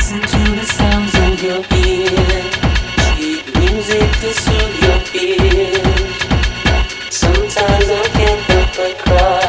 Listen to the sounds of your ears. Sweet music to soothe your fears. Sometimes I can't help but cry.